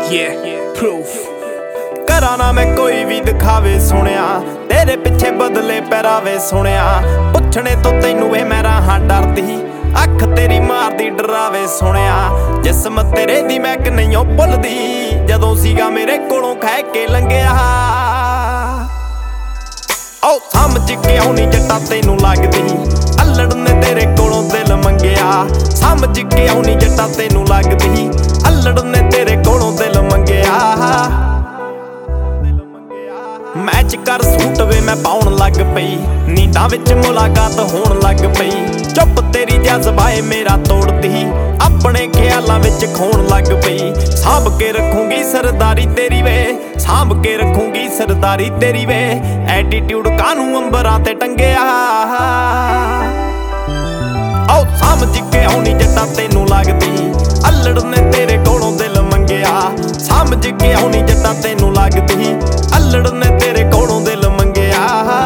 proof ਕਰਾਂ ਨਾ ਮੈਂ ਕੋਈ ਵੀ ਦਿਖਾਵੇ ਸੁਣਿਆ ਤੇਰੇ ਪਿੱਛੇ ਬਦਲੇ ਪਹਿਰਾਵੇ ਸੁਣਿਆ ਪੁੱਛਣੇ ਤੋਂ ਤੈਨੂੰ ਇਹ ਮੈਂ ਰਾਹਾਂ ਡਰਦੀ ਅੱਖ ਤੇਰੀ ਮਾਰਦੀ ਡਰਾਵੇ ਸੁਣਿਆ ਜਿਸਮ ਤੇਰੇ ਦੀ ਮੈਂ ਕਿ ਨਹੀਂ ਉਹ ਭੁੱਲਦੀ ਜਦੋਂ ਸੀਗਾ ਮੇਰੇ ਕੋਲੋਂ ਖਹਿ ਕੇ ਲੰਘਿਆ ਓ ਸਮਝ ਕੇ ਆਉਣੀ ਜੱਟਾ ਤੈਨੂੰ ਲੱਗਦੀ ਅਲੜ ਨੇ ਤੇਰੇ ਕੋਲੋਂ ਦਿਲ ਮੰਗਿਆ ਸਮਝ ਕੇ ਆਉਣੀ ਜੱਟਾ ਤੈਨੂੰ ਲੱਗਦੀ ਅਲੜ ਨੇ ਤੇਰੇ ਕੋਲੋਂ ਦਿਲ ਮੰਗਿਆ ਮੈਚ ਕਰ ਸੂਟ ਵੇ ਮੈਂ ਪਾਉਣ ਲੱਗ ਪਈ ਨੀਂਦਾਂ ਵਿੱਚ ਮੁਲਾਕਾਤ ਹੋਣ ਲੱਗ ਪਈ ਚੁੱਪ ਤੇਰੀ ਜਜ਼ਬਾਏ ਮੇਰਾ ਤੋੜਦੀ ਆਪਣੇ ਖਿਆਲਾਂ ਵਿੱਚ ਖੋਣ ਲੱਗ ਪਈ ਸਾਂਭ ਕੇ ਰੱਖੂੰਗੀ ਸਰਦਾਰੀ ਤੇਰੀ ਵੇ ਸਾਂਭ ਕੇ ਰੱਖੂੰਗੀ ਸਰਦਾਰੀ ਤੇਰੀ ਵੇ ਐਟੀਟਿਊਡ ਕਾਨੂੰ ਅੰਬਰਾਂ ਤੇ ਟੰਗਿਆ ਓ ਸਮਝ ਕੇ ਆਉਣੀ ਜੱਟਾ ਤੈਨੂੰ ਲੱਗਦੀ ਅਲੜ ਨੇ ਤੇਰੇ ਕੋਲੋਂ ਦਿਲ ਮੰਗਿਆ ਸਮਝ ਕੇ ਆਉਣੀ ਜੱਟਾ ਤੈਨੂੰ ਲੱਗਦੀ ਅਲੜ ਨੇ ਤੇਰੇ ਕੋਲੋਂ ਦਿਲ ਮੰਗਿਆ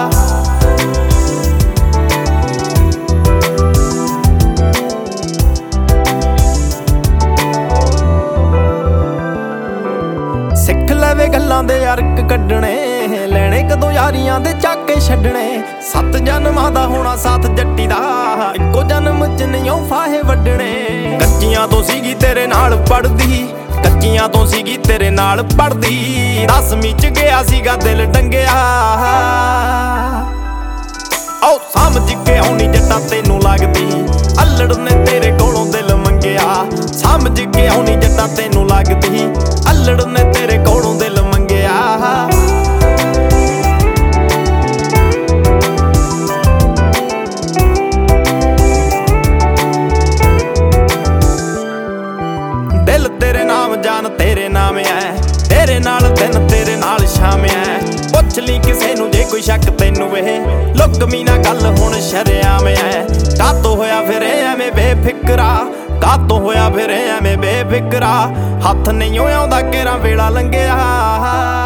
ਸਿੱਖ ਲਵੇ ਗੱਲਾਂ ਦੇ ਅਰਕ ਕੱਢਣੇ ਲੈਣੇ ਕਦੋਂ ਯਾਰੀਆਂ ਦੇ ਚਾਕੇ ਛੱਡਣੇ 7 ਜਨਮਾਂ ਦਾ ਹੋਣਾ ਸਾਥ ਜੱਟੀ ਦਾ ਇੱਕੋ ਜਨਮ ਚ ਨਹੀਂ ਫਾਹੇ ਵੱਢਣੇ ਕੱਚੀਆਂ ਤੋਂ ਸੀਗੀ ਤੇਰੇ ਨਾਲ ਪੜਦੀ ਕੱਚੀਆਂ ਤੋਂ ਸੀਗੀ ਤੇਰੇ ਨਾਲ ਪੜਦੀ 10ਵੀਂ ਚ ਗਿਆ ਸੀਗਾ ਦਿਲ ਡੰਗਿਆ ਓ ਸਮਝ ਕੇ ਆਉਣੀ ਜੱਟਾ ਤੈਨੂੰ ਲੱਗਦੀ ਅਲੜ ਨੇ ਤੇਰੇ ਕੋਲੋਂ ਦਿਲ ਮੰਗਿਆ ਸਮਝ ਕੇ ਆਉਣੀ ਜੱਟਾ ਤੈਨੂੰ ਲੱਗਦੀ ਅਲੜ ਨੇ ਤੇਰੇ ਕੋਲੋਂ ਦਿਲ ਮੰਗਿਆ ਦਿਲ ਤੇਰੇ ਨਾਮ ਜਾਨ ਤੇਰੇ ਨਾਮ ਐ ਤੇਰੇ ਨਾਲ ਦਿਨ ਤੇਰੇ ਨਾਲ ਸ਼ਾਮ ਐ ਪੁੱਛ ਲਈ ਕਿਸੇ ਨੂੰ ਜੇ ਕੋਈ ਸ਼ੱਕ ਤੈਨੂੰ ਵੇ ਲੁਕਮੀ ਨਾ ਗੱਲ ਹੁਣ ਸ਼ਰਿਆਮ ਐ ਕਾਤੋਂ ਹੋਇਆ ਫਿਰ ਐਵੇਂ ਬੇਫਿਕਰਾ ਕਾਤੋਂ ਹੋਇਆ ਫਿਰ ਐਵੇਂ ਬੇਫਿਕਰਾ ਹੱਥ ਨਹੀਂ ਆਉਂਦਾ ਕਿਹੜਾ ਵੇਲਾ ਲੰਘਿਆ